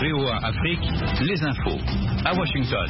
VOA Afrique, les infos. À Washington.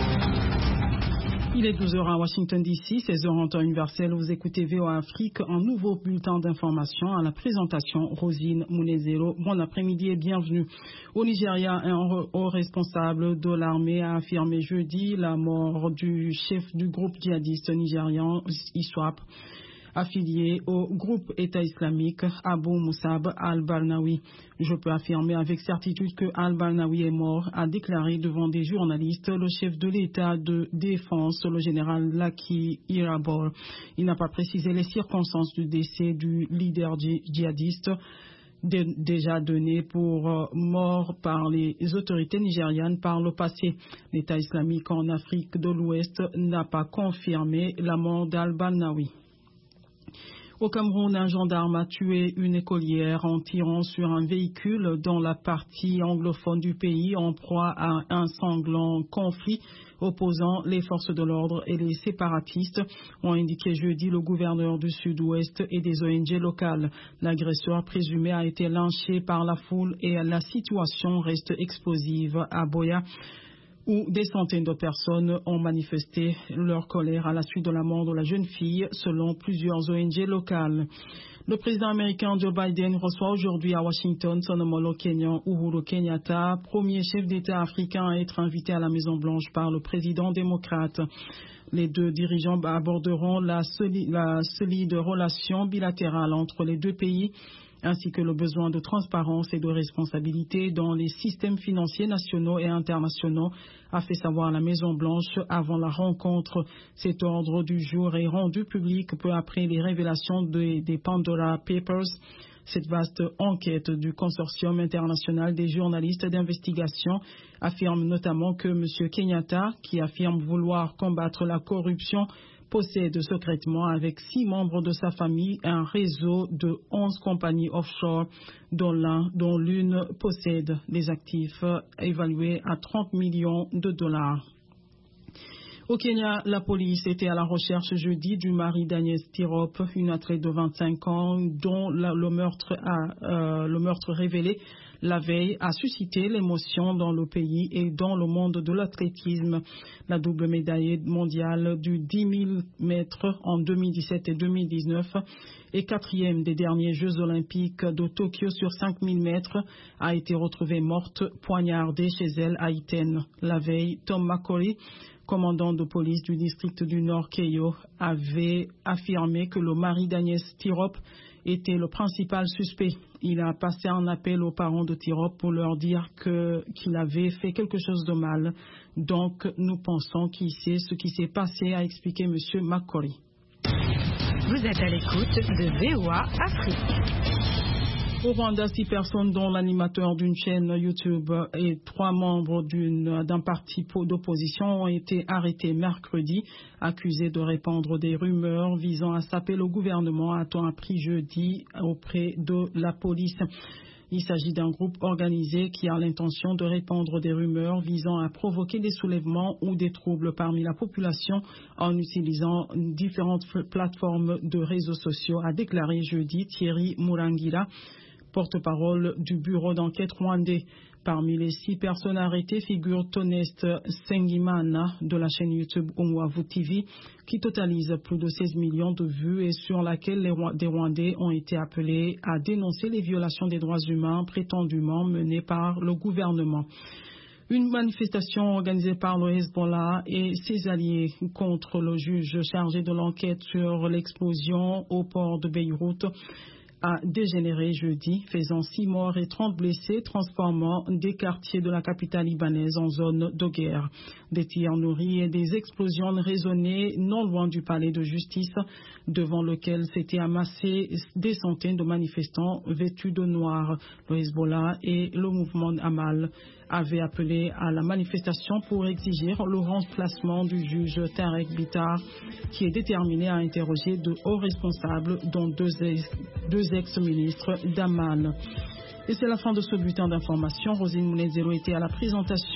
Il est 12h à Washington DC, 16h en temps universel. Vous écoutez VOA Afrique, un nouveau bulletin d'information à la présentation. Rosine Munezero, bon après-midi et bienvenue. Au Nigeria, un haut responsable de l'armée a affirmé jeudi la mort du chef du groupe djihadiste nigérian ISWAP, affilié au groupe État islamique Abu Musab al-Barnawi. Je peux affirmer avec certitude que al-Barnawi est mort, a déclaré devant des journalistes le chef de l'État de défense, le général Laki Irabor. Il n'a pas précisé les circonstances du décès du leader djihadiste, déjà donné pour mort par les autorités nigérianes par le passé. L'État islamique en Afrique de l'Ouest n'a pas confirmé la mort d'al-Barnawi. Au Cameroun, un gendarme a tué une écolière en tirant sur un véhicule dans la partie anglophone du pays en proie à un sanglant conflit opposant les forces de l'ordre et les séparatistes, ont indiqué jeudi le gouverneur du Sud-Ouest et des ONG locales. L'agresseur présumé a été lynché par la foule et la situation reste explosive à Boya, où des centaines de personnes ont manifesté leur colère à la suite de la mort de la jeune fille, selon plusieurs ONG locales. Le président américain Joe Biden reçoit aujourd'hui à Washington son homologue kenyan Uhuru Kenyatta, premier chef d'État africain à être invité à la Maison-Blanche par le président démocrate. Les deux dirigeants aborderont la solide relation bilatérale entre les deux pays, ainsi que le besoin de transparence et de responsabilité dans les systèmes financiers nationaux et internationaux, a fait savoir la Maison-Blanche avant la rencontre. Cet ordre du jour est rendu public peu après les révélations des Pandora Papers. Cette vaste enquête du consortium international des journalistes d'investigation affirme notamment que M. Kenyatta, qui affirme vouloir combattre la corruption, possède secrètement avec 6 membres de sa famille un réseau de 11 compagnies offshore dont l'une possède des actifs évalués à 30 millions de dollars. Au Kenya, la police était à la recherche jeudi du mari d'Agnès Tirop, une athlète de 25 ans dont le meurtre révélé la veille a suscité l'émotion dans le pays et dans le monde de l'athlétisme. La double médaillée mondiale du 10 000 mètres en 2017 et 2019 et 4e des derniers Jeux olympiques de Tokyo sur 5 000 mètres a été retrouvée morte, poignardée chez elle à Iten. La veille, Tom McCauley, commandant de police du district du Nord Keio, avait affirmé que le mari d'Agnès Tirop était le principal suspect. Il a passé un appel aux parents de Tirop pour leur dire qu'il avait fait quelque chose de mal. Donc, nous pensons qu'il sait ce qui s'est passé, a expliqué M. McCauley. Vous êtes à l'écoute de VOA Afrique. Au Rwanda, 6 personnes, dont l'animateur d'une chaîne YouTube et 3 membres d'un parti d'opposition, ont été arrêtés mercredi, accusés de répandre des rumeurs visant à saper le gouvernement, a-t-on appris jeudi auprès de la police. Il s'agit d'un groupe organisé qui a l'intention de répandre des rumeurs visant à provoquer des soulèvements ou des troubles parmi la population en utilisant différentes plateformes de réseaux sociaux, a déclaré jeudi Thierry Murangira, porte-parole du bureau d'enquête rwandais. Parmi les 6 personnes arrêtées figure Tonest Sengimana de la chaîne YouTube Umwavu TV, qui totalise plus de 16 millions de vues et sur laquelle des Rwandais ont été appelés à dénoncer les violations des droits humains prétendument menées par le gouvernement. Une manifestation organisée par le Hezbollah et ses alliés contre le juge chargé de l'enquête sur l'explosion au port de Beyrouth a dégénéré jeudi, faisant 6 morts et 30 blessés, transformant des quartiers de la capitale libanaise en zone de guerre. Des tirs nourris et des explosions résonnaient non loin du palais de justice, devant lequel s'étaient amassés des centaines de manifestants vêtus de noir. Le Hezbollah et le mouvement Amal avaient appelé à la manifestation pour exiger le remplacement du juge Tarek Bitar, qui est déterminé à interroger de hauts responsables, dont deux ex-ministres d'Aman. Et c'est la fin de ce bulletin d'information. Rosine Munezero était à la présentation.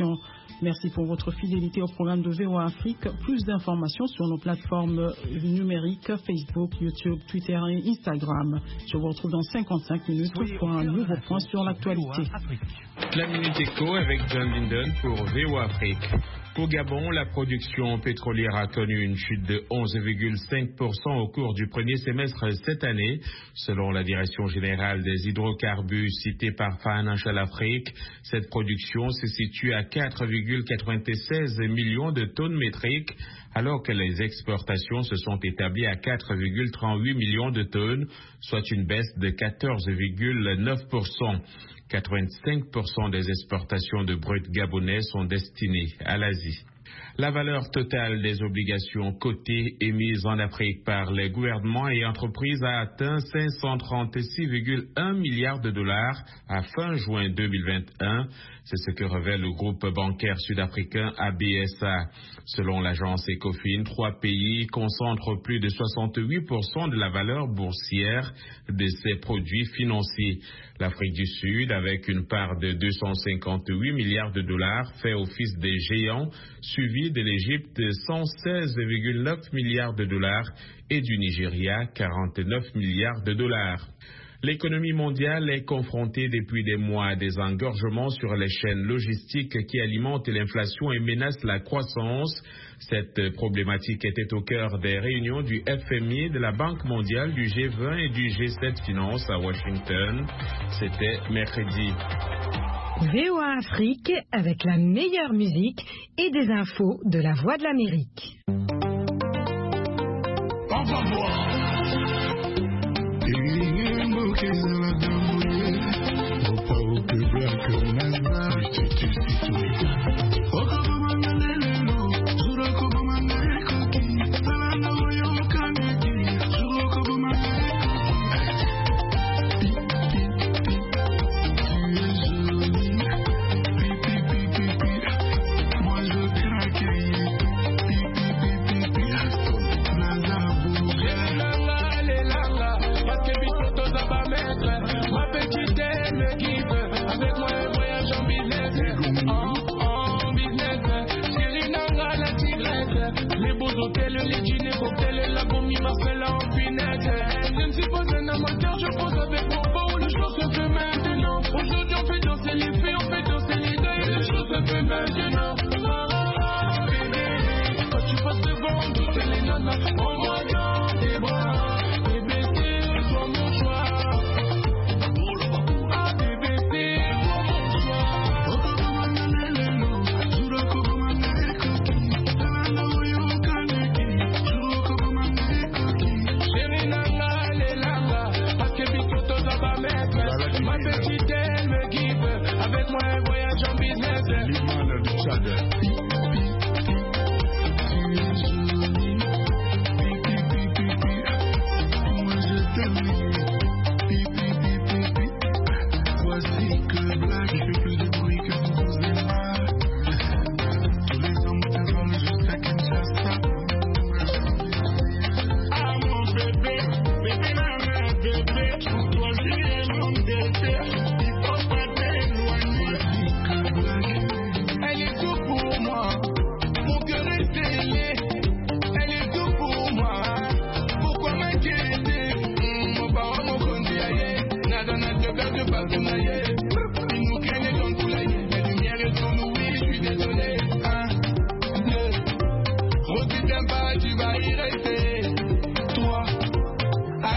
Merci pour votre fidélité au programme de VOA Afrique. Plus d'informations sur nos plateformes numériques Facebook, YouTube, Twitter et Instagram. Je vous retrouve dans 55 minutes pour un nouveau point sur l'actualité. La Minute Éco avec John Linden pour VOA Afrique. Au Gabon, la production pétrolière a connu une chute de 11,5% au cours du premier semestre cette année. Selon la Direction générale des hydrocarbures citée par Financial Afrique, cette production se situe à 4,96 millions de tonnes métriques, alors que les exportations se sont établies à 4,38 millions de tonnes, soit une baisse de 14,9%. 85% des exportations de brut gabonais sont destinées à l'Asie. La valeur totale des obligations cotées émises en Afrique par les gouvernements et entreprises a atteint 536,1 milliards de dollars à fin juin 2021. C'est ce que révèle le groupe bancaire sud-africain ABSA. Selon l'agence Ecofin, 3 pays concentrent plus de 68% de la valeur boursière de ces produits financiers. L'Afrique du Sud, avec une part de 258 milliards de dollars, fait office des géants, suivi de l'Égypte 116,9 milliards de dollars et du Nigeria 49 milliards de dollars. L'économie mondiale est confrontée depuis des mois à des engorgements sur les chaînes logistiques qui alimentent l'inflation et menacent la croissance. Cette problématique était au cœur des réunions du FMI, de la Banque mondiale, du G20 et du G7 Finance à Washington. C'était mercredi. VOA Afrique avec la meilleure musique et des infos de la Voix de l'Amérique. On va voir.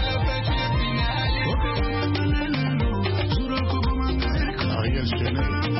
Ariel Chenet.